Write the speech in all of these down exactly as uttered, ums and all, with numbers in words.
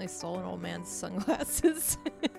stole an old man's sunglasses.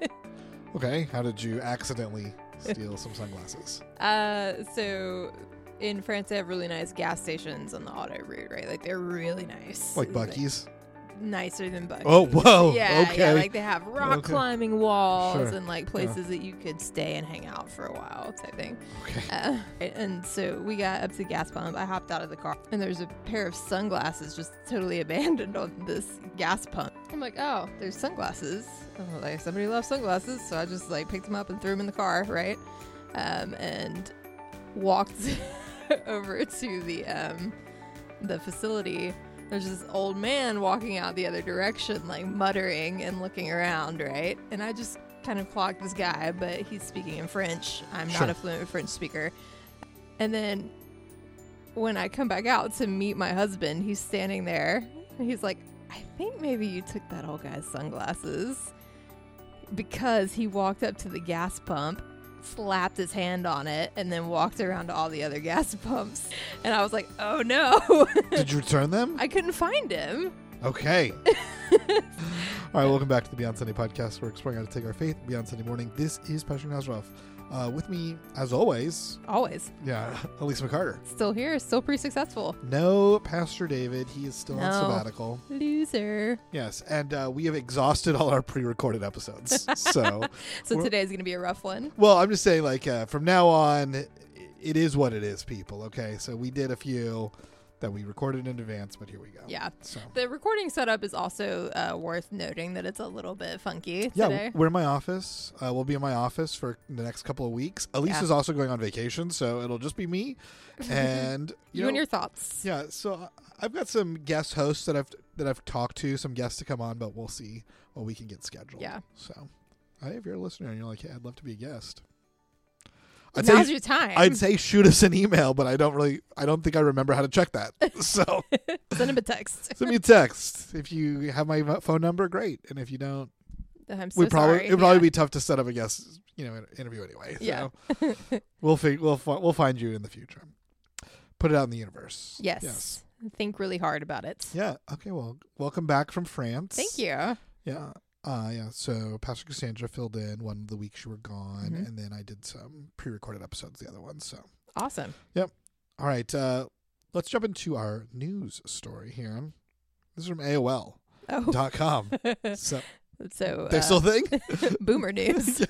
Okay, how did you accidentally steal some sunglasses? Uh, so in France, they have really nice gas stations on the auto route, right? Like they're really nice. Like Buc-ee's? Nicer than Buc-ee's. Oh, whoa. Yeah, okay. yeah. Like they have rock Okay. climbing walls Sure. and like places that you could stay and hang out for a while type thing. Okay. Uh, and so we got up to the gas pump. I hopped out of the car and there's a pair of sunglasses just totally abandoned on this gas pump. I'm like, oh, there's sunglasses. I'm like, somebody loves sunglasses. So I just like picked them up and threw them in the car, right? Um, and walked over to the um, the facility. There's this old man walking out the other direction, like muttering and looking around, right? And I just kind of clocked this guy, but he's speaking in French. I'm Sure. not a fluent French speaker. And then when I come back out to meet my husband, he's standing there. And he's like, I think maybe you took that old guy's sunglasses. Because he walked up to the gas pump, slapped his hand on it, and then walked around to all the other gas pumps. And I was like, oh no. Did you return them? I couldn't find him. Okay. All right, welcome back to the Beyond Sunday podcast. We're exploring how to take our faith beyond Sunday morning. This is Pastor Nazarov. Uh, with me, as always, Always. yeah, Elise McCarter. Still here, still pretty successful. No Pastor David. He is still on No. sabbatical. Loser. Yes, and uh, we have exhausted all our pre-recorded episodes. So, So We're- today's going to be a rough one. well, I'm just saying, like, uh, from now on, i- it is what it is, people. Okay, so we did a few that we recorded in advance, but here we go. Yeah. So, The recording setup is also uh, worth noting that it's a little bit funky yeah, today. we're in my office. Uh, we'll be in my office for the next couple of weeks. Elise Yeah. is also going on vacation, so it'll just be me and You, you, and know, your thoughts. yeah. So I- I've got some guest hosts that I've that I've talked to, some guests to come on, but we'll see what we can get scheduled. Yeah. So, hey, if you're a listener and you're like, hey, I'd love to be a guest. I'd Now's say, your time. I'd say shoot us an email, but I don't really, I don't think I remember how to check that. So Send him a text. send me a text. If you have my phone number, great. And if you don't, I'm so we probably sorry. it would probably Yeah. be tough to set up a guest, you know, interview anyway. Yeah. So we'll fig- we'll fi- we'll find you in the future. Put it out in the universe. Yes. Yes. Think really hard about it. Yeah. Okay. Well, welcome back from France. Thank you. Yeah. Uh, yeah. So Pastor Cassandra filled in one of the weeks you were gone, Mhm. and then I did some pre-recorded episodes the other ones. So Awesome. all right, uh, let's jump into our news story here. This is from A O L Oh. dot com. So So they uh, still think boomer news.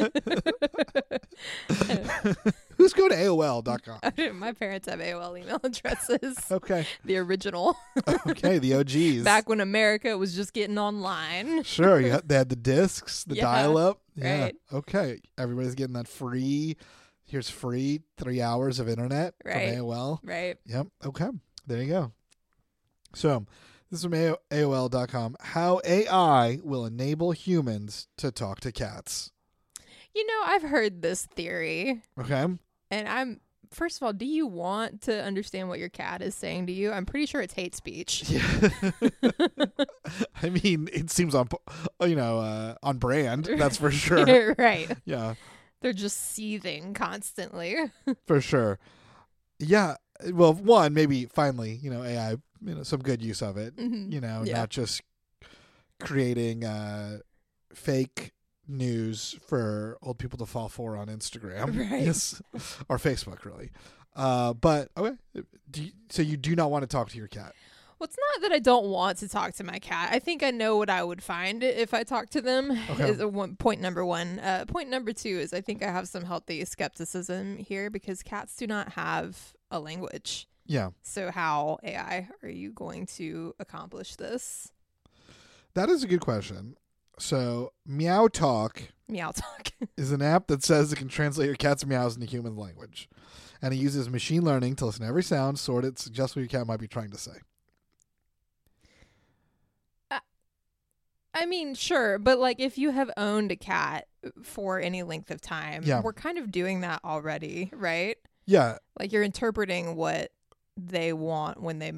who's going to A O L dot com? My parents have A O L email addresses. Okay. The original. Okay, the O Gs. Back when America was just getting online. Sure, you had, they had the discs, the Yeah, dial-up. Yeah. right. Okay, everybody's getting that free. Here's free three hours of internet Right. from A O L. Right. Yep. Okay. There you go. So this is from A O L dot com. How A I will enable humans to talk to cats. You know, I've heard this theory, Okay. and I'm first of all, do you want to understand what your cat is saying to you? I'm pretty sure it's hate speech. Yeah. I mean, it seems on, you know, uh, on brand. That's for sure. Right. Yeah, They're just seething constantly. for sure. Yeah. Well, one, maybe finally, you know, A I, you know, some good use of it. Mhm. You know, Yeah. not just creating uh, fake news for old people to fall for on Instagram, Right. yes, or Facebook, really. Uh, but okay, do you, so you do not want to talk to your cat? Well, it's not that I don't want to talk to my cat. I think I know what I would find if I talk to them. Okay. Is a one, point number one. Uh, point number two is I think I have some healthy skepticism here because cats do not have a language. Yeah, So how, A I, are you going to accomplish this? that is a good question. So Meow Talk Meow talk. is an app that says it can translate your cat's meows into human language, and it uses machine learning to listen to every sound, sort it, suggest what your cat might be trying to say. I mean, sure, but like if you have owned a cat for any length of time, Yeah. we're kind of doing that already, right? Yeah, Like you're interpreting what they want when they make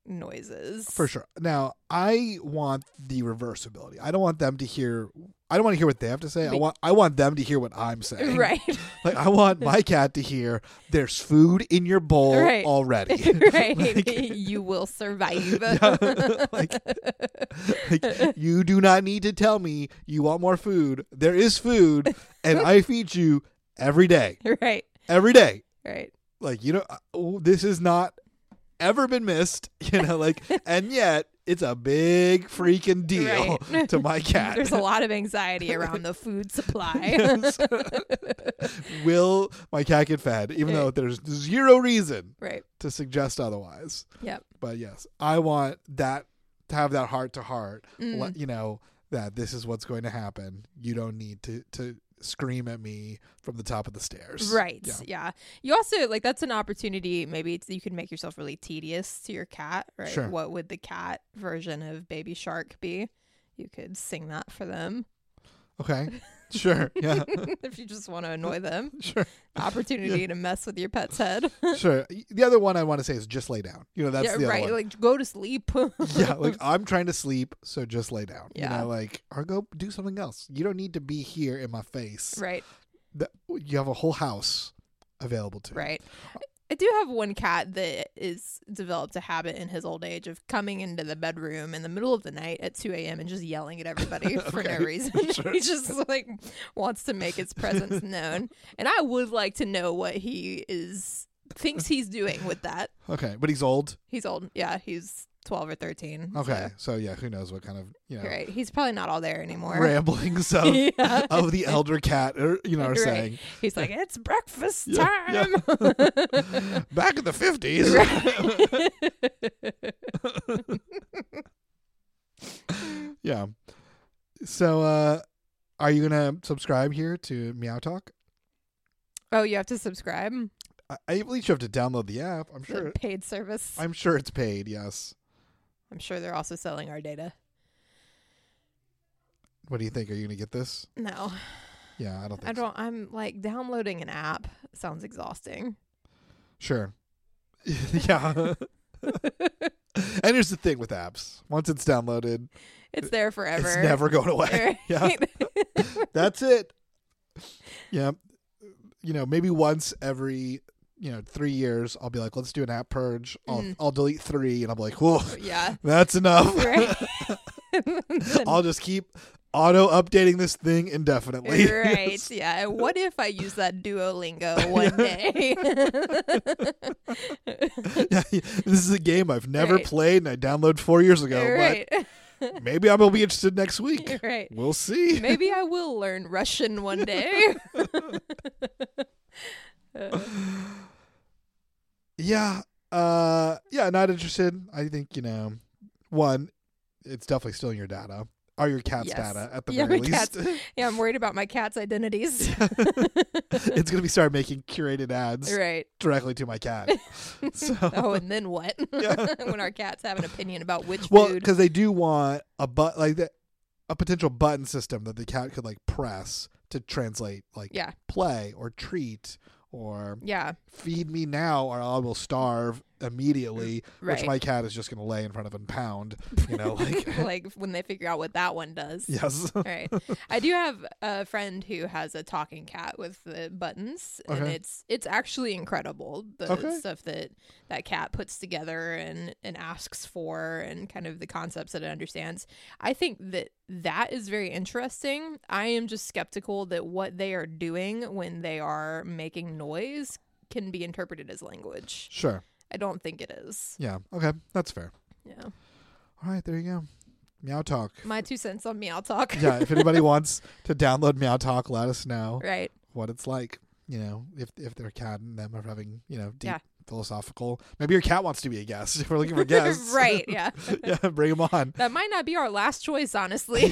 noises. For sure. Now, I want the reversibility. I don't want them to hear. I don't want to hear what they have to say. I But- want. I want them to hear what I'm saying. Right. Like I want my cat to hear. There's food in your bowl Right. already. Right. Like- You will survive. Yeah. like, like you do not need to tell me you want more food. There is food, and I feed you every day. Right. Every day. Right. Like you know, uh, this has not ever been missed. You know, like, and yet it's a big freaking deal Right. to my cat. There's a lot of anxiety around the food supply. Yes. Will my cat get fed? Even though there's zero reason Right. to suggest otherwise. Yep. But yes, I want that to have that heart to heart. Mm. Let- You know that this is what's going to happen. You don't need to to scream at me from the top of the stairs. Right. Yeah. Yeah. You also like that's an opportunity. Maybe it's, you can make yourself really tedious to your cat. Right. Sure. What would the cat version of Baby Shark be? You could sing that for them. Okay. Sure. Yeah. If you just want to annoy them. Sure. Opportunity to mess with your pet's head. Sure. The other one I want to say is just lay down. You know, that's yeah, the other right. one. Like go to sleep. Yeah, like I'm trying to sleep, so just lay down. Yeah. You know, like or go do something else. You don't need to be here in my face. Right. The- you have a whole house available to you. Right. I do have one cat that is developed a habit in his old age of coming into the bedroom in the middle of the night at two a.m. and just yelling at everybody for no Okay. reason. Sure. He just like wants to make his presence known. And I would like to know what he is thinks he's doing with that. Okay, but he's old. He's old. Yeah, he's twelve or thirteen. Okay, so yeah, who knows what kind of you know So, right. He's probably not all there anymore. ramblings of Yeah. of the elder cat, or you know, are Right. saying He's like, it's breakfast Yeah, time. yeah. back in the fifties. Yeah. So, uh, are you gonna subscribe here to Meow Talk? Oh, you have to subscribe? I, I at least you have to download the app. I'm The sure. paid service. I'm sure it's paid. Yes. I'm sure they're also selling our data. What do you think? Are you gonna get this? No, Yeah, I don't think. I don't. I'm like downloading an app sounds exhausting. So. Sure. Yeah. And here's the thing with apps: once it's downloaded, It's there forever. it's never going away. Yeah. Right? That's it. Yeah. You know, maybe once every, you know, three years, I'll be like, let's do an app purge. I'll Mm. I'll delete three, and I'm like, whoa, Yeah. that's enough. Right. I'll just keep auto updating this thing indefinitely. Right. Yeah. And what if I use that Duolingo one day? Yeah, this is a game I've never Right. played, and I downloaded four years ago. Right. But maybe I will be interested next week. Right. We'll see. Maybe I will learn Russian one day. Uh, Yeah. Uh. Yeah. Not interested. I think you know. One, it's definitely stealing your data. Or your cat's Yes. data at the Yeah, very my least. cat's- yeah, I'm worried about my cat's identities. It's gonna be start making curated ads Right. directly to my cat. So Oh, and then what? Yeah. When our cats have an opinion about which well, food. because they do want a but like that, a potential button system that the cat could like press to translate like Yeah. play or treat or Yeah. feed me now or I will starve immediately, Right. which my cat is just gonna lay in front of and pound. You know, like Like when they figure out what that one does. yes. Right. I do have a friend who has a talking cat with the buttons, and Okay. it's it's actually incredible the Okay. stuff that that cat puts together and and asks for, and kind of the concepts that it understands. I think that that is very interesting. I am just skeptical that what they are doing when they are making noise can be interpreted as language. Sure. I don't think it is. Yeah. Okay. That's fair. Yeah. All right. There you go. Meow Talk. My two cents on Meow Talk. Yeah. If anybody wants to download Meow Talk, let us know Right. what it's like. You know, if if their cat and them are having you know deep Yeah. philosophical. Maybe your cat wants to be a guest. If we're looking for guests, Right. Yeah. Yeah. Bring them on. That might not be our last choice, honestly.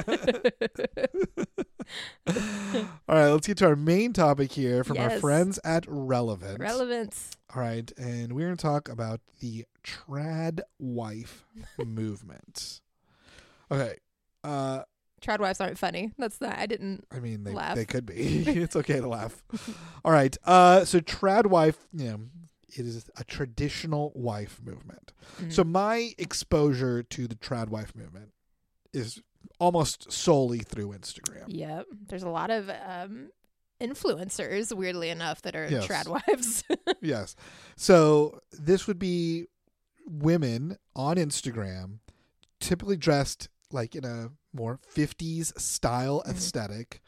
All right, let's get to our main topic here from our Yes. friends at Relevant. Relevance. All right, and we're going to talk about the trad wife movement. Okay, uh, Trad wives aren't funny. That's not. I didn't. I mean they Laugh. they could be. It's okay to laugh. All right, uh, so trad wife, you know, it is a traditional wife movement. Mhm. So my exposure to the trad wife movement is almost solely through Instagram. Yep. There's a lot of um, influencers, weirdly enough, that are Yes. trad wives. Yes. So this would be women on Instagram, typically dressed like in a more fifties style Mhm. aesthetic,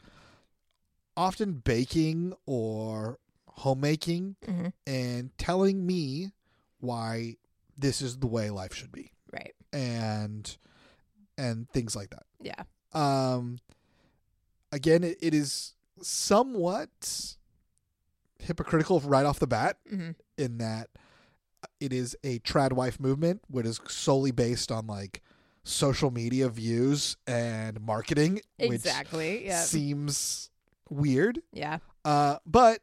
often baking or homemaking, Mhm. and telling me why this is the way life should be, Right. and and things like that. Yeah. Um, again, it, it is somewhat hypocritical right off the bat hmm in that it is a trad wife movement, which is solely based on like social media views and marketing, Exactly. which Yeah. seems weird. Yeah. Uh, but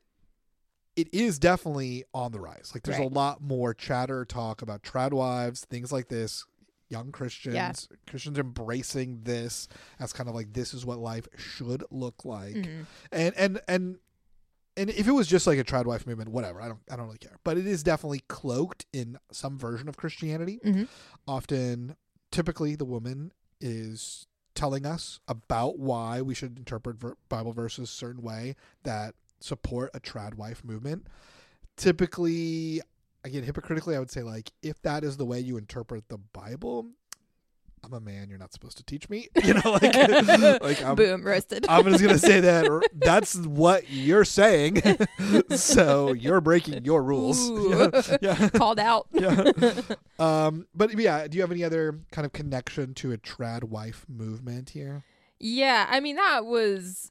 it is definitely on the rise. Like there's Right. a lot more chatter talk about trad wives, things like this. Young Christians, Yeah. Christians embracing this as kind of like this is what life should look like. Mhm. And and and and if it was just like a trad wife movement, whatever, I don't I don't really care. But it is definitely cloaked in some version of Christianity. Mhm. Often, typically, the woman is telling us about why we should interpret ver- Bible verses a certain way that support a trad wife movement. Typically, again, hypocritically, I would say, like, if that is the way you interpret the Bible, I'm a man, you're not supposed to teach me. You know, like, like I'm, Boom, roasted. I'm just going to say that or, that's what you're saying. So you're breaking your rules. Ooh. Yeah. Yeah. Called out. Yeah. Um, but yeah, do you have any other kind of connection to a trad wife movement here? Yeah, I mean that was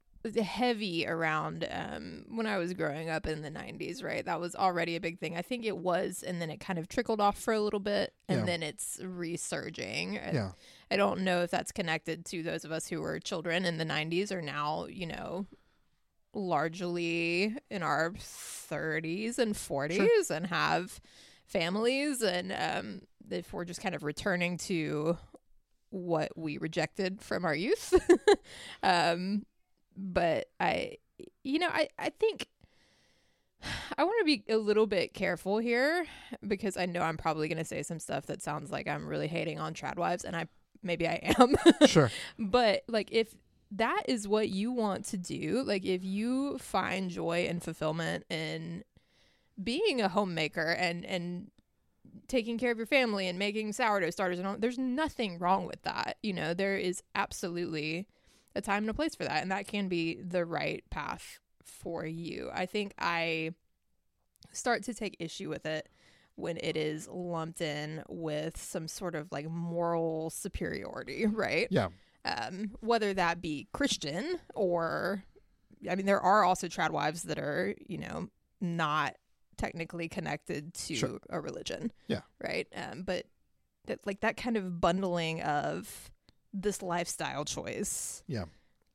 heavy around um, when I was growing up in the nineties, right? That was already a big thing. I think it was, and then it kind of trickled off for a little bit, and Yeah. then it's resurging. I- Yeah. I don't know if that's connected to those of us who were children in the nineties or now, you know, largely in our thirties and forties and have families, and um, if we're just kind of returning to what we rejected from our youth. um, but I, you know, I, I think I want to be a little bit careful here because I know I'm probably going to say some stuff that sounds like I'm really hating on trad wives, and I maybe I am. Sure. But like if that is what you want to do, like if you find joy and fulfillment in being a homemaker and and taking care of your family and making sourdough starters and all, there's nothing wrong with that. You know, there is absolutely a time and a place for that, and that can be the right path for you. I think I start to take issue with it when it is lumped in with some sort of like moral superiority, right? Yeah. Um, whether that be Christian or, I mean, there are also trad wives that are, you know, not technically connected to Sure. a religion. Yeah. Right. Um, but that, like that kind of bundling of this lifestyle choice Yeah.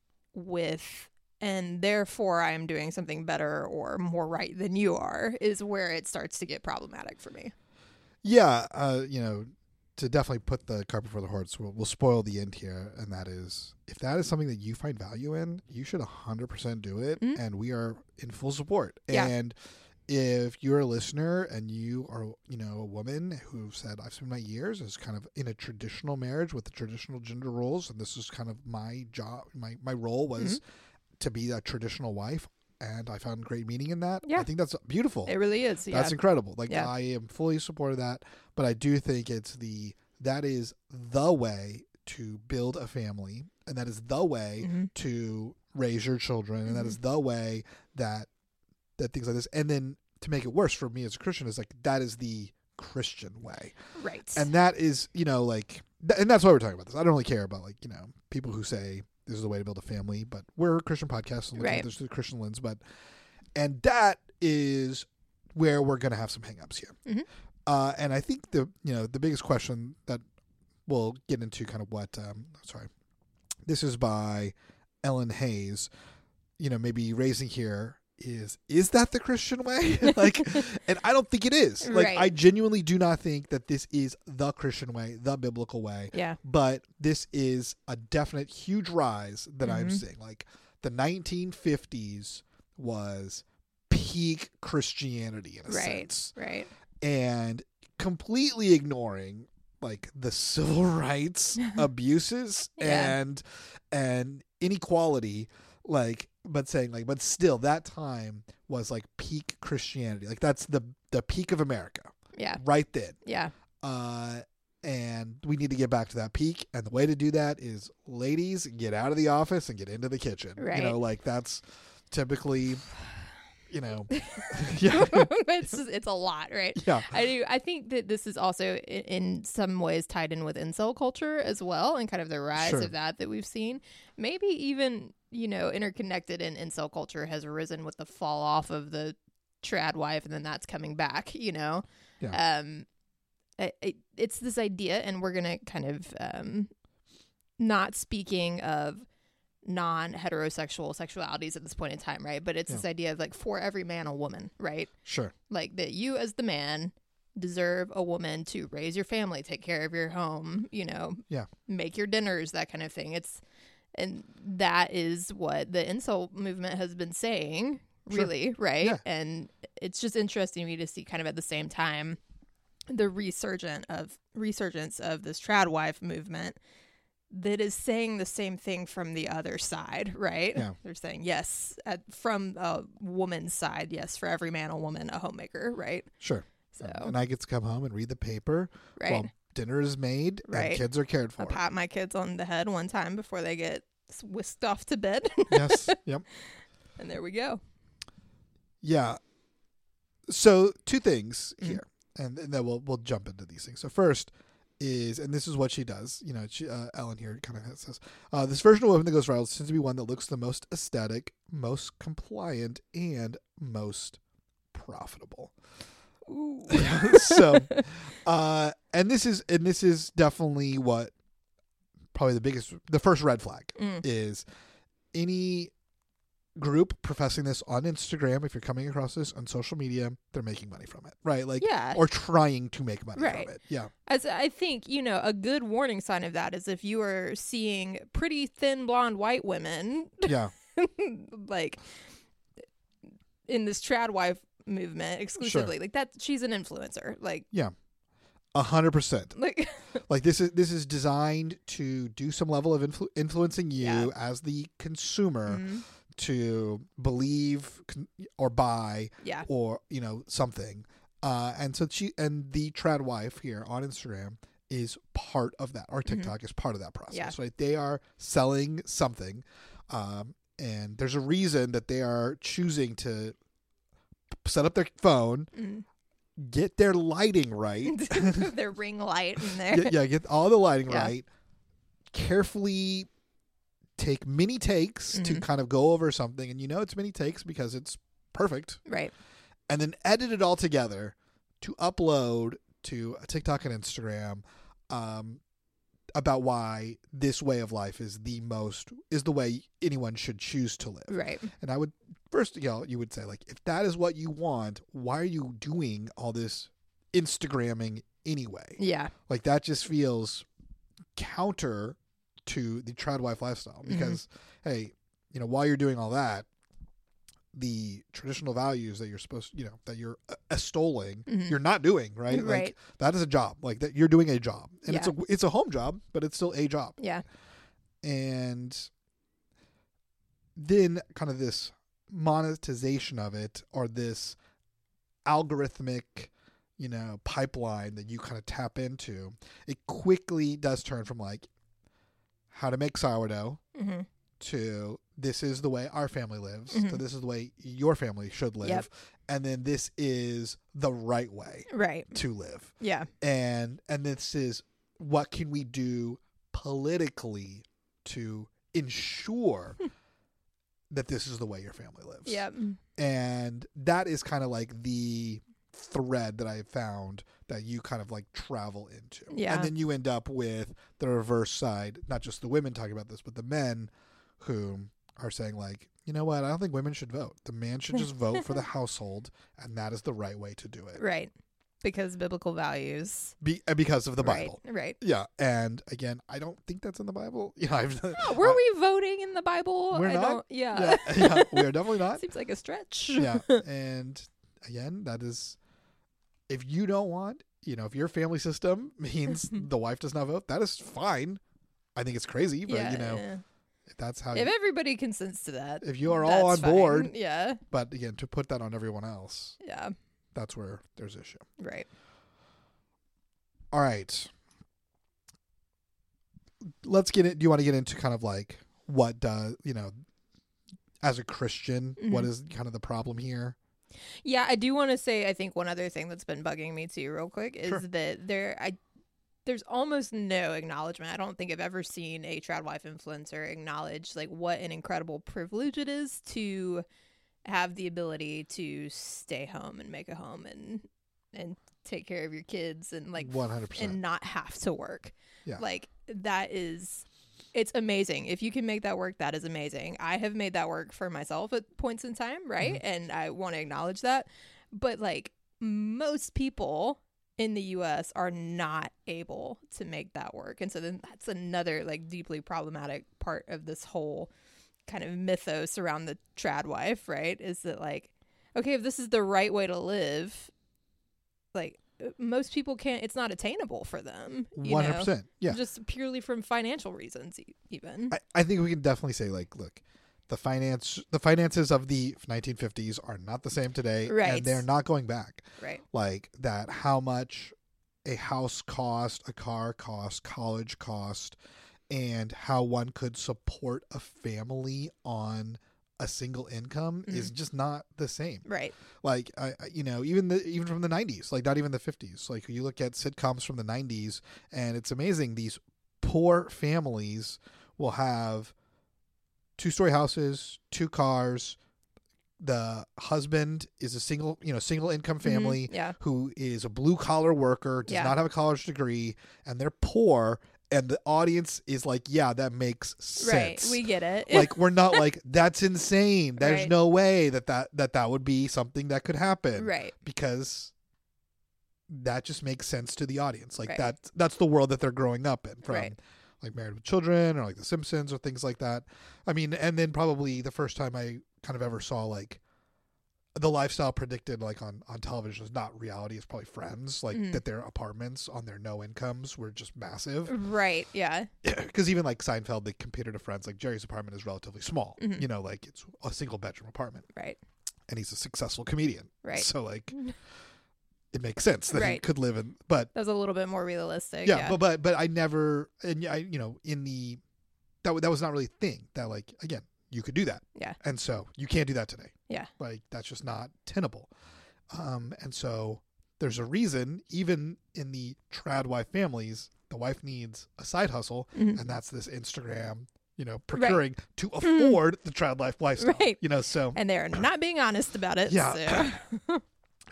with, and therefore I am doing something better or more right than you are, is where it starts to get problematic for me. Yeah. Uh, you know, to definitely put the cart before the horse, we'll, we'll spoil the end here. And that is, if that is something that you find value in, you should one hundred percent do it. Mhm. And we are in full support. Yeah. And if you're a listener and you are, you know, a woman who said, I've spent my years as kind of in a traditional marriage with the traditional gender roles, and this is kind of my job, my, my role was Mhm. to be a traditional wife, and I found great meaning in that. Yeah. I think that's beautiful. It really is. Yeah. That's incredible. Like Yeah. I am fully supportive of that, but I do think it's the that is the way to build a family, and that is the way Mhm. to raise your children, and that Mhm. is the way that that things like this. And then to make it worse for me as a Christian is like that is the Christian way, Right. and that is you know like th- and that's why we're talking about this. I don't really care about like you know people who say this is the way to build a family, but we're a Christian podcast and look Right. at this through the Christian lens, but and that is where we're going to have some hangups here. Mhm. Uh, and I think the you know the biggest question that we'll get into kind of what um, sorry, this is by Ellen Hayes. You know, maybe raising here is is that the Christian way? Like, and I don't think it is. Like, Right. I genuinely do not think that this is the Christian way, the biblical way. Yeah. But this is a definite huge rise that I'm Mhm. seeing. Like the nineteen fifties was peak Christianity in a right, sense. right. And completely ignoring like the civil rights abuses Yeah. and and inequality, like, but saying like, but still that time was like peak Christianity. Like that's the the peak of America. Yeah. Right then. Yeah. Uh and we need to get back to that peak, and the way to do that is, ladies, get out of the office and get into the kitchen. Right. You know, like that's typically, you know, yeah, it's it's a lot, right? yeah, I do. I think that this is also in, in some ways tied in with incel culture as well, and kind of the rise Sure. of that that we've seen. Maybe even, you know, interconnected in incel culture has arisen with the fall off of the trad wife, and then that's coming back. You know, Yeah. um, it, it, it's this idea, and we're gonna kind of um, not speaking of non-heterosexual sexualities at this point in time, right? But it's Yeah. this idea of like, for every man a woman, right? sure, Like that you as the man deserve a woman to raise your family, take care of your home, you know, Yeah. make your dinners, that kind of thing. It's and that is what the incel movement has been saying, Sure. really, right? Yeah. And it's just interesting to me to see kind of at the same time the resurgent of resurgence of this trad wife movement that is saying the same thing from the other side, right? Yeah. They're saying, yes, at, from a woman's side, yes, for every man, a woman, a homemaker, right? sure. So, And I get to come home and read the paper right. while dinner is made Right. and kids are cared I for. pat my kids on the head one time before they get whisked off to bed. Yes. Yep. And there we go. Yeah. So two things Mhm. here, and, and then we'll we'll jump into these things. So first is, and this is what she does. You know, she, uh, Ellen here kind of says, uh, this version of women that goes viral tends to be one that looks the most aesthetic, most compliant, and most profitable. Ooh. so, uh, and this is and this is definitely what probably the biggest, the first red flag Mm. is any group professing this on Instagram. If you're coming across this on social media, they're making money from it, right? Like, Yeah. or trying to make money Right. from it. Yeah, As I think, you know, a good warning sign of that is if you are seeing pretty thin blonde white women yeah, like in this trad wife movement exclusively, like that, she's an influencer. Like, a hundred percent. like, Like this is this is designed to do some level of influ- influencing you Yeah. as the consumer mm, to believe con- or buy yeah, or, you know, something. Uh, and so she and the trad wife here on Instagram is part of that, or TikTok is part of that process. Yeah. Right? They are selling something, um, and there's a reason that they are choosing to set up their phone, mm. get their lighting right, their ring light in there. get, yeah, get all the lighting Yeah. right, carefully take many takes to Mhm. kind of go over something, and you know it's many takes because it's perfect. Right. And then edit it all together to upload to TikTok and Instagram, um, about why this way of life is the most is the way anyone should choose to live. Right. And I would first, you know, you would say, like, if that is what you want, why are you doing all this Instagramming anyway? Yeah. Like, that just feels counter to the trad wife lifestyle because, hey, you know, while you're doing all that, the traditional values that you're supposed, you know, that you're uh, extolling, Mhm. you're not doing, right? Like, Right. that is a job. Like, that you're doing a job, and it's Yeah. a it's a home job, but it's still a job. Yeah. And then kind of this monetization of it, or this algorithmic, you know, pipeline that you kind of tap into, it quickly does turn from like how to make sourdough Mm-hmm. to this is the way our family lives, Mhm. to this is the way your family should live, Yep. and then this is the right way Right. to live, Yeah. and and this is what can we do politically to ensure that this is the way your family lives. Yep. And that is kind of like the thread that I have found that you kind of like travel into. Yeah. And then you end up with the reverse side, not just the women talking about this, but the men who are saying like, you know what, I don't think women should vote. The man should just vote for the household, and that is the right way to do it. Right. Because biblical values. Be, because of the Right, Bible. right. Yeah. And again, I don't think that's in the Bible. Yeah, I've, Oh, were I, we voting in the Bible? We're I not? Don't, yeah. yeah, yeah, we are definitely not. Seems like a stretch. Yeah. And again, that is, if you don't want, you know, if your family system means the wife does not vote, that is fine. I think it's crazy, but yeah, you know, yeah. if that's how If you, everybody consents to that, if you are all on that's fine. board, Yeah. but again, to put that on everyone else, Yeah. that's where there's issue. Right. All right. Let's get it. Do you want to get into kind of like what does, you know, as a Christian, Mm-hmm. what is kind of the problem here? Yeah, I do want to say, I think one other thing that's been bugging me too, real quick, is Sure. that there, I, there's almost no acknowledgement. I don't think I've ever seen a trad wife influencer acknowledge like what an incredible privilege it is to have the ability to stay home and make a home and and take care of your kids and like one hundred percent. and not have to work. Yeah. Like that is, it's amazing. If you can make that work, that is amazing. I have made that work for myself at points in time, right? Mm-hmm. And I want to acknowledge that. But like most people in the U S are not able to make that work. And so then that's another like deeply problematic part of this whole kind of mythos around the trad wife, right? Is that like, okay, if this is the right way to live, like most people can't, it's not attainable for them. You one hundred percent. know? Yeah. Just purely from financial reasons, e- even. I, I think we can definitely say like, look, the finance, the finances of the nineteen fifties are not the same today, Right. and they're not going back. Right. Like that, how much a house cost, a car cost, college cost, and how one could support a family on a single income Mhm. is just not the same. Right. Like, I, I- you know, even the even from the nineties, like not even the fifties. Like you look at sitcoms from the nineties, and it's amazing. These poor families will have two-story houses, two cars. The husband is a single, you know, single income family Mhm. Yeah. who is a blue collar worker, does Yeah. not have a college degree, and they're poor. And the audience is like, yeah, that makes Right. sense. We get it. Like we're not like that's insane. There's Right. no way that, that that that would be something that could happen. right. Because that just makes sense to the audience. Like Right. that that's the world that they're growing up in, from Right. like Married with Children or like The Simpsons or things like that. I mean, and then probably the first time I kind of ever saw like the lifestyle predicted like on, on television is not reality. It's probably Friends, like Mhm. that their apartments on their no incomes were just massive. Right. Yeah. Because even like Seinfeld, they compared it to Friends. Like Jerry's apartment is relatively small. Mhm. You know, like it's a single bedroom apartment, Right. and he's a successful comedian. Right. So like, it makes sense that he Right. could live in. But That was a little bit more realistic. yeah, Yeah. but but but I never, and I you know in the that w- that was not really a thing that like again you could do that. Yeah. And so you can't do that today. Yeah. Like that's just not tenable. Um, and so there's a reason, even in the trad wife families, the wife needs a side hustle, Mhm. and that's this Instagram, you know, procuring to Mm. afford the trad life lifestyle. Right. You know, so And they're not being honest about it. Yeah. So.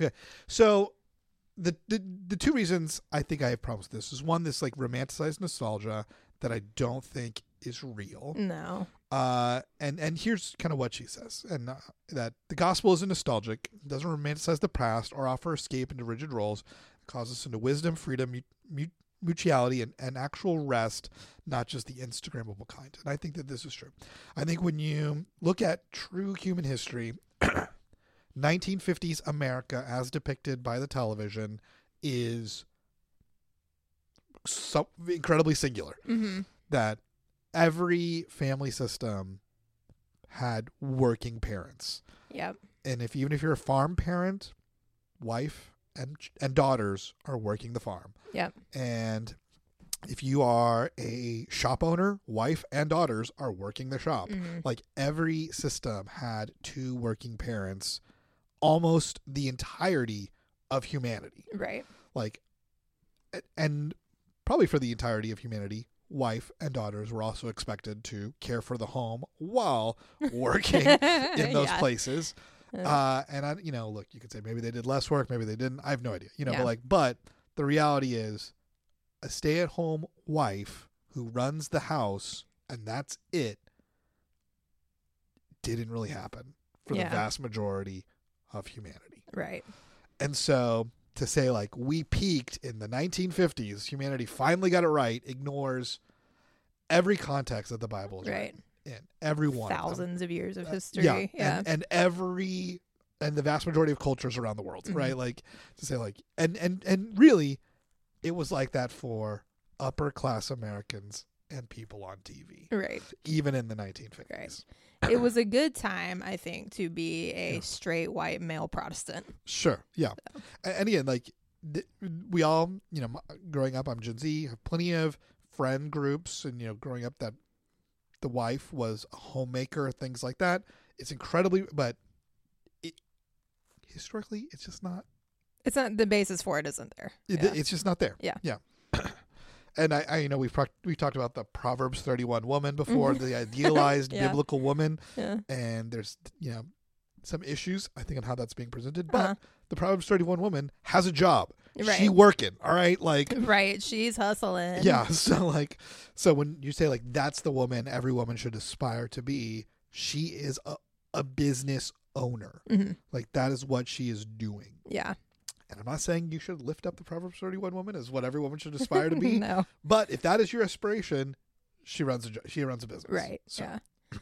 so the, the the two reasons I think I have problems with this is one, this like romanticized nostalgia that I don't think is real. No. Uh, and and here's kind of what she says, and uh, that the gospel isn't nostalgic, doesn't romanticize the past or offer escape into rigid roles, it calls us into wisdom, freedom, mu- mu- mutuality, and, and actual rest, not just the Instagrammable kind. And I think that this is true. I think when you look at true human history, nineteen fifties America as depicted by the television is so incredibly singular. Mm-hmm. That every family system had working parents, Yep. and if even if you're a farm parent, wife and and daughters are working the farm. Yep. And if you are a shop owner, wife and daughters are working the shop. Mm-hmm. Like every system had two working parents almost the entirety of humanity. Right. Like, and probably for the entirety of humanity, wife and daughters were also expected to care for the home while working in those Yeah. places. Uh, Uh, and I, you know, look, you could say maybe they did less work, maybe they didn't. I have no idea, you know, Yeah. but like, but the reality is a stay-at-home wife who runs the house and that's it didn't really happen for Yeah. the vast majority of humanity. right. And so to say like we peaked in the nineteen fifties, humanity finally got it right, ignores every context that the Bible is Right. in, every one Thousands of, them. of years of Uh, history. yeah, Yeah. And, and every and the vast majority of cultures around the world, Mhm. right? Like to say like and and and really, it was like that for upper class Americans and people on T V, Right. even in the nineteen fifties. It was a good time, I think, to be a Yeah. straight white male Protestant. Sure, yeah, and, and again, like th- we all, you know, m- growing up, I'm Gen Z, have plenty of friend groups, and you know, growing up, that the wife was a homemaker, things like that. It's incredibly, but it, historically, it's just not. It's not the basis for it isn't there. It, Yeah. It's just not there. Yeah. Yeah. And I, I, you know, we've pro- we've talked about the Proverbs thirty-one woman before, Mhm. the idealized Yeah. biblical woman, Yeah. and there's, you know, some issues I think on how that's being presented. But Uh-huh. the Proverbs thirty-one woman has a job. Right. She working. All right, like Right. She's hustling. yeah. So like, so when you say like that's the woman every woman should aspire to be, she is a a business owner. hmm Like that is what she is doing. Yeah. And I'm not saying you should lift up the Proverbs thirty-one woman as what every woman should aspire to be. No. But if that is your aspiration, she runs a jo- she runs a business. Right. So, Yeah.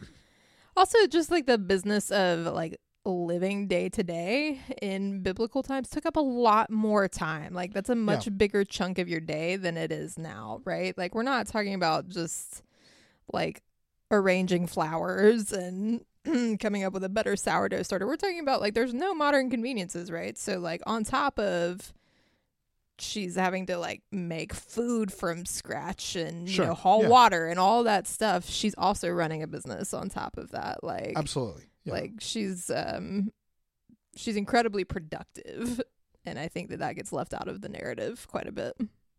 Also, just like the business of like living day to day in biblical times took up a lot more time. Like that's a much bigger chunk of your day than it is now, right? Like we're not talking about just like arranging flowers and coming up with a better sourdough starter. We're talking about like there's no modern conveniences, right? So like on top of she's having to like make food from scratch and Sure, you know haul yeah. water and all that stuff, she's also running a business on top of that. Like Absolutely. Yeah. like she's um she's incredibly productive, and I think that that gets left out of the narrative quite a bit.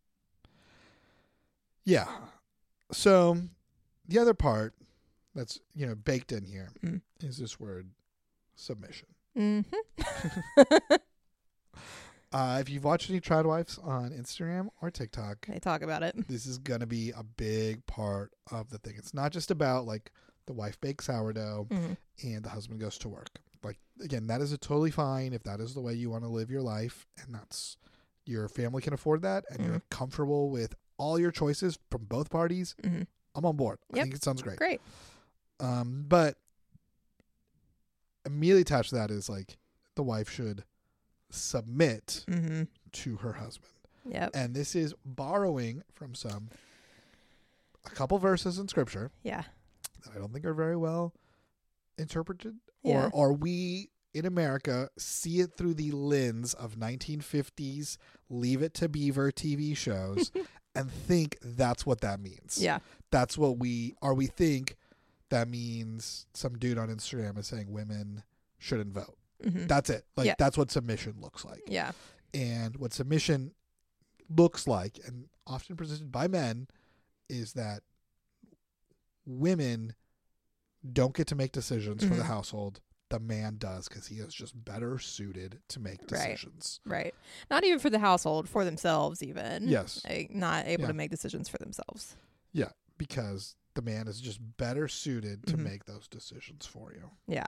yeah. So the other part that's, you know, baked in here Mm. is this word submission. Mm-hmm. Uh, if you've watched any Tradwives on Instagram or TikTok, They talk about it. this is going to be a big part of the thing. It's not just about like the wife bakes sourdough Mm-hmm. and the husband goes to work. Like, again, that is a totally fine if that is the way you want to live your life, and that's your family can afford that, and you're comfortable with all your choices from both parties. Mm-hmm. I'm on board. I Yep. think it sounds great. Great. Um, but immediately attached to that is like the wife should submit Mm-hmm. to her husband. Yep. And this is borrowing from some a couple verses in scripture Yeah. that I don't think are very well interpreted, Yeah. or or we in America see it through the lens of nineteen fifties Leave It to Beaver T V shows and think that's what that means. Yeah. That's what we or we think that means some dude on Instagram is saying women shouldn't vote. Mm-hmm. That's it. Like Yeah. that's what submission looks like. Yeah. And what submission looks like, and often presented by men, is that women don't get to make decisions for the Mhm. household. The man does, because he is just better suited to make Right. decisions. Right. Not even for the household, for themselves even. Yes. Like not able Yeah. to make decisions for themselves. Yeah, because the man is just better suited to Mhm. make those decisions for you. Yeah.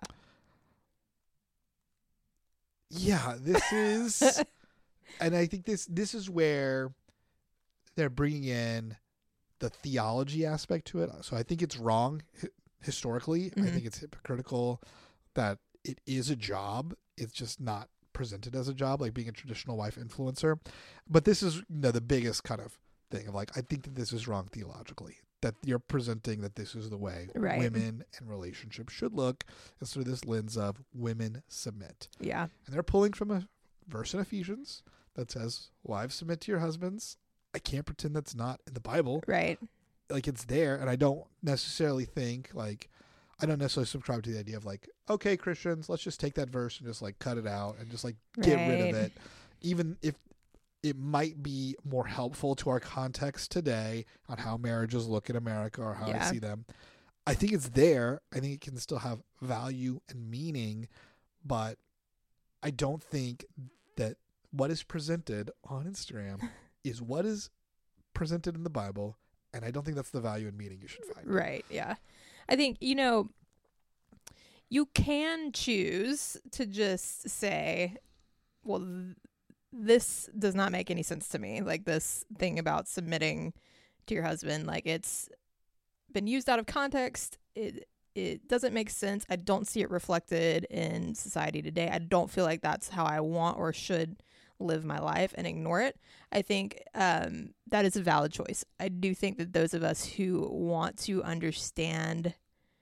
Yeah, this is, and I think this this is where they're bringing in the theology aspect to it. So I think it's wrong hi- historically. I Mhm. think it's hypocritical that it is a job. It's just not presented as a job, like being a traditional wife influencer. But this is, you know, the biggest kind of thing of like, I think that this is wrong theologically. That you're presenting that this is the way Right. women and relationships should look, is through this lens of women submit. Yeah. And they're pulling from a verse in Ephesians that says, wives, submit to your husbands. I can't pretend that's not in the Bible. Right. Like, it's there. And I don't necessarily think, like, I don't necessarily subscribe to the idea of, like, okay, Christians, let's just take that verse and just, like, cut it out and just, like, get rid of Right. it. Even if it might be more helpful to our context today on how marriages look in America or how I Yeah. see them. I think it's there. I think it can still have value and meaning, but I don't think that what is presented on Instagram is what is presented in the Bible, and I don't think that's the value and meaning you should find. Right. Yeah. I think, you know, you can choose to just say, well, th- this does not make any sense to me. Like this thing about submitting to your husband, like it's been used out of context. It it doesn't make sense. I don't see it reflected in society today. I don't feel like that's how I want or should live my life and ignore it. I think um, that is a valid choice. I do think that those of us who want to understand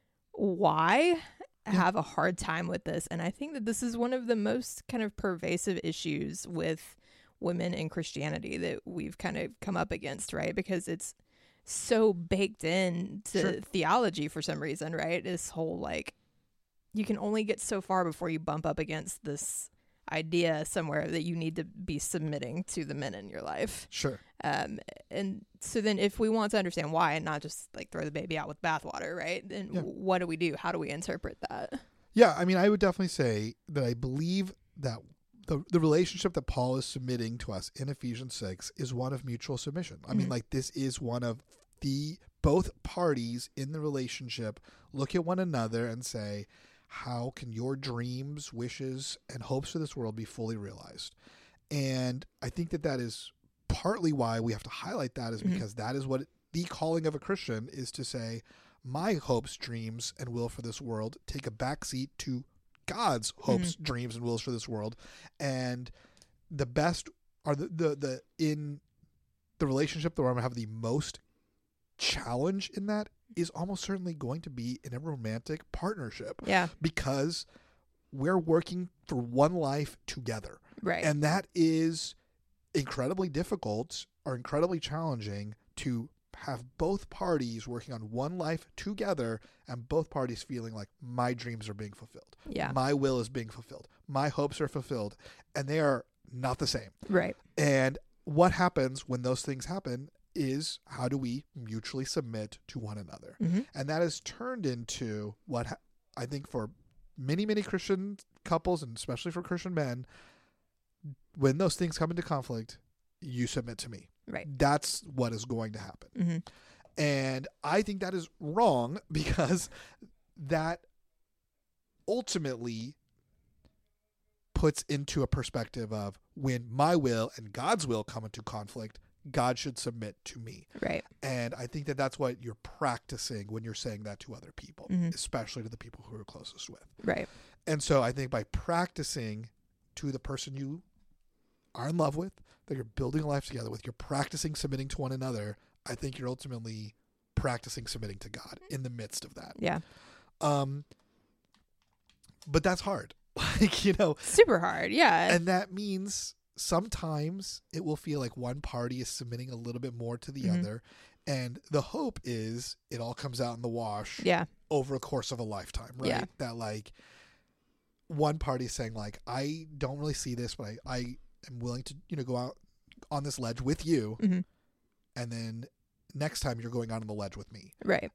why have a hard time with this. And I think that this is one of the most kind of pervasive issues with women in Christianity that we've kind of come up against, right? Because it's so baked in to Sure. theology for some reason, right? This whole like, you can only get so far before you bump up against this idea somewhere that you need to be submitting to the men in your life. Sure. Um, and so then if we want to understand why and not just like throw the baby out with bathwater, right? Then Yeah. what do we do? How do we interpret that? Yeah, I mean, I would definitely say that I believe that the the relationship that Paul is submitting to us in Ephesians six is one of mutual submission. I mean, Mhm. like this is one of the both parties in the relationship look at one another and say, how can your dreams, wishes, and hopes for this world be fully realized? And I think that that is partly why we have to highlight that is Mhm. because that is what the calling of a Christian is to say, my hopes, dreams, and will for this world take a backseat to God's hopes, dreams, and wills for this world. And the best are the, the, the in the relationship that we're going to have the most challenge in that is almost certainly going to be in a romantic partnership Yeah. because we're working for one life together. Right. And that is incredibly difficult or incredibly challenging to have both parties working on one life together and both parties feeling like my dreams are being fulfilled. Yeah. My will is being fulfilled. My hopes are fulfilled. And they are not the same. Right. And what happens when those things happen is how do we mutually submit to one another? Mm-hmm. And that has turned into what ha- I think for many, many Christian couples, and especially for Christian men, when those things come into conflict, you submit to me. Right. That's what is going to happen. Mm-hmm. And I think that is wrong because that ultimately puts into a perspective of when my will and God's will come into conflict, God should submit to me. Right. And I think that that's what you're practicing when you're saying that to other people, Mhm. especially to the people who are closest with. Right. And so I think by practicing to the person you are in love with, that you're building a life together with, you're practicing submitting to one another, I think you're ultimately practicing submitting to God in the midst of that. Yeah. Um, but that's hard. Like, you know, Super hard. Yeah. and that means sometimes it will feel like one party is submitting a little bit more to the Mhm. other. And the hope is it all comes out in the wash yeah. over a course of a lifetime, right? Yeah. That like one party is saying like, I don't really see this, but I, I am willing to, you know, go out on this ledge with you. Mm-hmm. And then next time you're going out on the ledge with me. Right.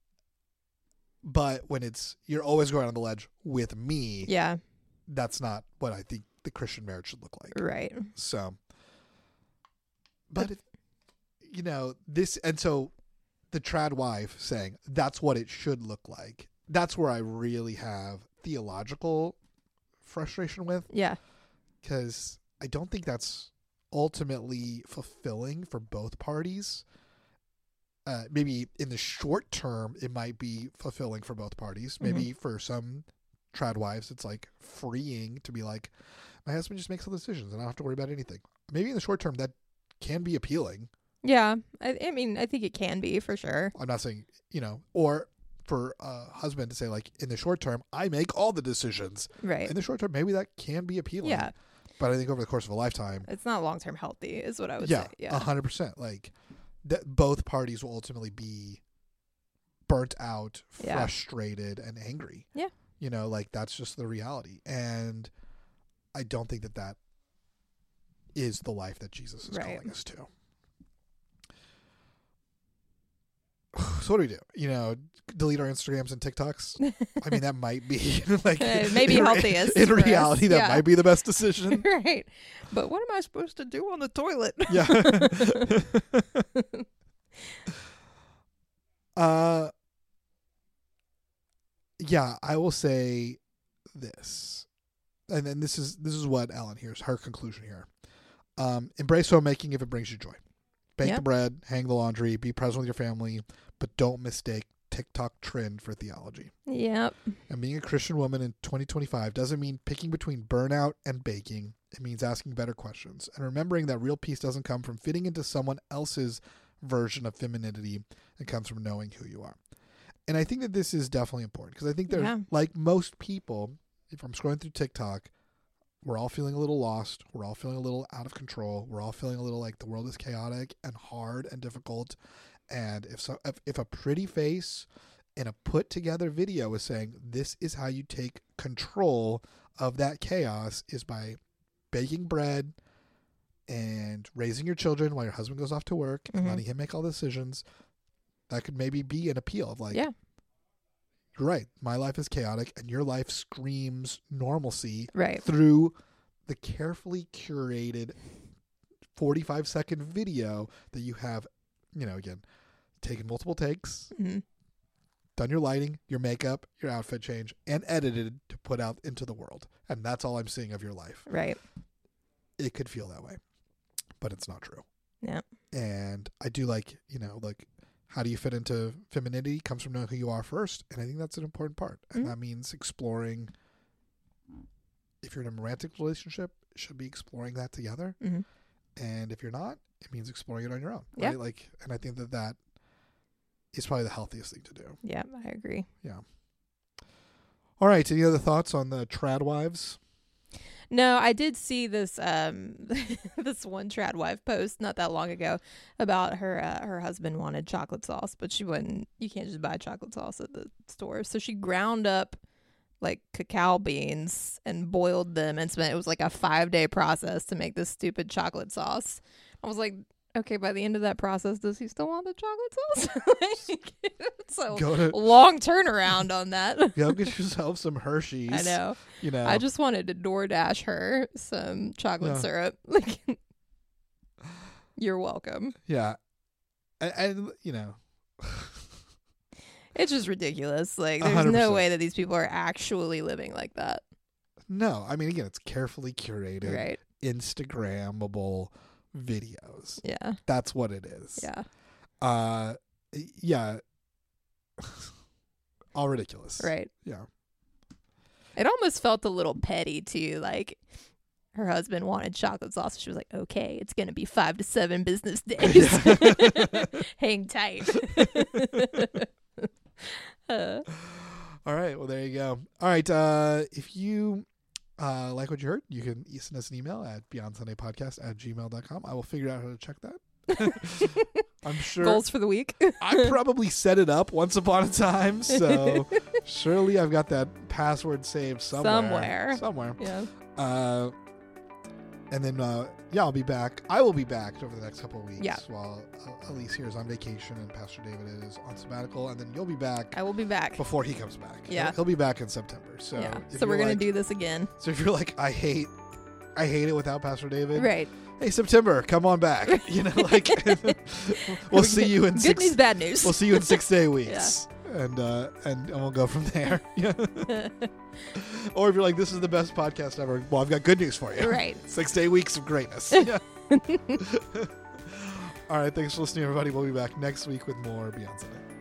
But when it's, you're always going on the ledge with me, Yeah. that's not what I think the Christian marriage should look like. Right. So, but, if, you know, this, and so the trad wife saying that's what it should look like. That's where I really have theological frustration with, Yeah. because I don't think that's ultimately fulfilling for both parties. Uh, maybe in the short term, it might be fulfilling for both parties. Maybe for some trad wives, it's like freeing to be like, my husband just makes all the decisions and I don't have to worry about anything. Maybe in the short term, that can be appealing. Yeah. I, I mean, I think it can be for sure. I'm not saying, you know, or for a husband to say like, in the short term, I make all the decisions. Right. In the short term, maybe that can be appealing. Yeah. But I think over the course of a lifetime, It's not long term healthy, is what I would yeah, say. Yeah. a hundred percent. Like that, both parties will ultimately be burnt out, Yeah. frustrated, and angry. Yeah. You know, like that's just the reality. And I don't think that that is the life that Jesus is Right. calling us to. So what do we do? You know, delete our Instagrams and TikToks? I mean, that might be like Uh, maybe in, healthiest in for us. reality. That Yeah. might be the best decision. Right. But what am I supposed to do on the toilet? Yeah. uh. Yeah, I will say this, and then this is this is what Ellen here's her conclusion here. Um, embrace homemaking if it brings you joy. Bake Yeah. the bread, hang the laundry, be present with your family, but don't mistake TikTok trend for theology. Yep. And being a Christian woman in twenty twenty-five doesn't mean picking between burnout and baking. It means asking better questions and remembering that real peace doesn't come from fitting into someone else's version of femininity. It comes from knowing who you are. And I think that this is definitely important because I think there's, Yeah. like most people, if I'm scrolling through TikTok, we're all feeling a little lost. We're all feeling a little out of control. We're all feeling a little like the world is chaotic and hard and difficult. And if so, if, if a pretty face in a put together video is saying this is how you take control of that chaos is by baking bread and raising your children while your husband goes off to work Mhm. and letting him make all the decisions, that could maybe be an appeal of like, Yeah. you're right, my life is chaotic and your life screams normalcy Right. through the carefully curated forty-five second video that you have, you know, again, taken multiple takes, hmm done your lighting, your makeup, your outfit change, and edited to put out into the world. And that's all I'm seeing of your life. Right. It could feel that way, but it's not true. Yeah. And I do like, you know, like, how do you fit into femininity comes from knowing who you are first. And I think that's an important part. And Mhm. that means exploring, if you're in a romantic relationship, you should be exploring that together. hmm And if you're not, it means exploring it on your own. Yeah. Right? Like, and I think that that is probably the healthiest thing to do. Yeah, I agree. Yeah. All right. Any other thoughts on the trad wives? No, I did see this um this one trad wife post not that long ago about her uh, her husband wanted chocolate sauce, but she wouldn't. You can't just buy chocolate sauce at the store, so she ground up like cacao beans and boiled them and spent. It was like a five day process to make this stupid chocolate sauce. I was like, okay, by the end of that process, does he still want the chocolate sauce? Like, it's a Go to long turnaround on that. go get yourself some Hershey's. I know. You know. I just wanted to DoorDash her some chocolate Yeah. syrup. Like, you're welcome. Yeah. And, and you know. It's just ridiculous. Like, A there's hundred no percent. way that these people are actually living like that. No, I mean, again, it's carefully curated, Right. Instagrammable videos. Yeah. That's what it is. Yeah. Uh, yeah. All ridiculous. Right. Yeah. It almost felt a little petty, too. Like, her husband wanted chocolate sauce. She was like, okay, it's going to be five to seven business days. Hang tight. uh, All right. Well, there you go. All right. Uh, if you uh, like what you heard, you can e- send us an email at beyond sunday podcast at gmail dot com. I will figure out how to check that. I'm sure. goals for the week. I probably set it up once upon a time, so surely I've got that password saved somewhere. Somewhere. Somewhere. Yeah. Uh, and then, uh, yeah, I'll be back. I will be back over the next couple of weeks Yeah. while uh, Elise here is on vacation and Pastor David is on sabbatical. And then you'll be back I will be back. before he comes back. Yeah. He'll, he'll be back in September. So, yeah. if So we're you're going like- to do this again. So if you're like, I hate, I hate it without Pastor David. Right. Hey, September, come on back. You know, like we'll see you in Good six. news, bad news. We'll see you in six day weeks, and uh, and and we'll go from there. Yeah. Or if you're like, this is the best podcast ever, well, I've got good news for you. Right. Six day weeks of greatness. Yeah. All right, thanks for listening, everybody. We'll be back next week with more Beyond Sunday.